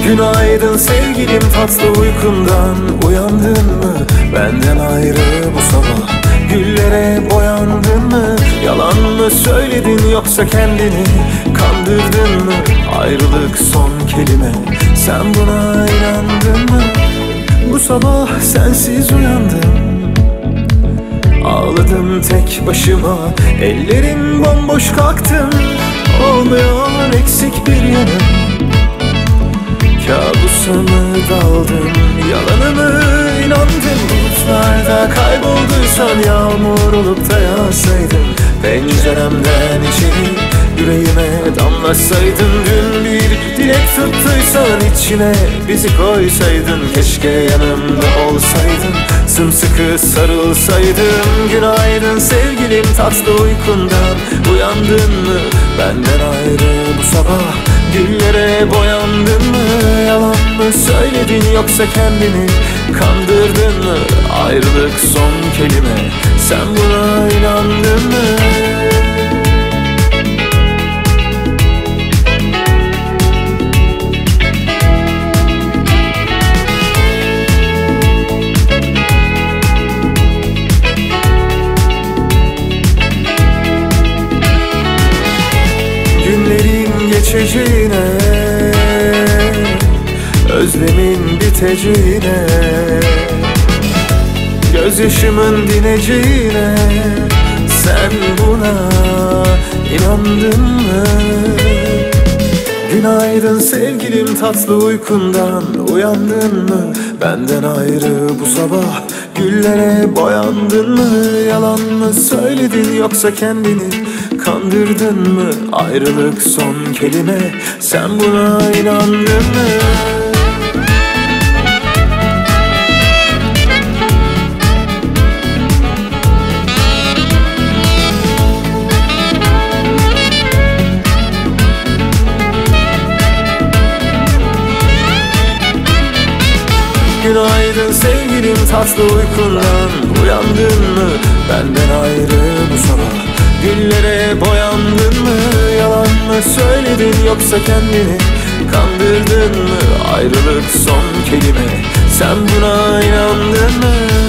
Günaydın sevgilim, tatlı uykundan uyandın mı? Benden ayrı bu sabah güllere boyandın mı? Yalan mı söyledin yoksa kendini kandırdın mı? Ayrılık son kelime, sen buna inandın mı? Bu sabah sensiz uyandım, ağladım tek başıma, ellerim bomboş kalktım. Olmayan eksik bir yanım, kabusa mı daldım, yalana mı inandım? Bulutlarda kaybolduysan yağmur olup da yağsaydın, penceremden içeri yüreğime damlasaydın. Dün bir dilek tuttuysan içine bizi koysaydın, keşke yanımda olsaydın, sımsıkı sarılsaydım. Günaydın sevgilim, tatlı uykundan uyandın mı? Benden ayrı bu sabah güllere boyandın mı? Yalan mı söyledin yoksa kendini kandırdın mı? Ayrılık son kelime, sen buna inandın mı? Günlerin geçeceğine, özlemin biteceğine, gözyaşımın dineceğine, sen buna inandın mı? Günaydın sevgilim, tatlı uykundan uyandın mı? Benden ayrı bu sabah güllere boyandın mı? Yalan mı söyledin yoksa kendini kandırdın mı? Ayrılık son kelime, sen buna inandın mı? Günaydın sevgilim, tatlı uykundan uyandın mı? Benden ayrı bu sabah güllere boyandın mı? Yalan mı söyledin yoksa kendini kandırdın mı? Ayrılık son kelime, sen buna inandın mı?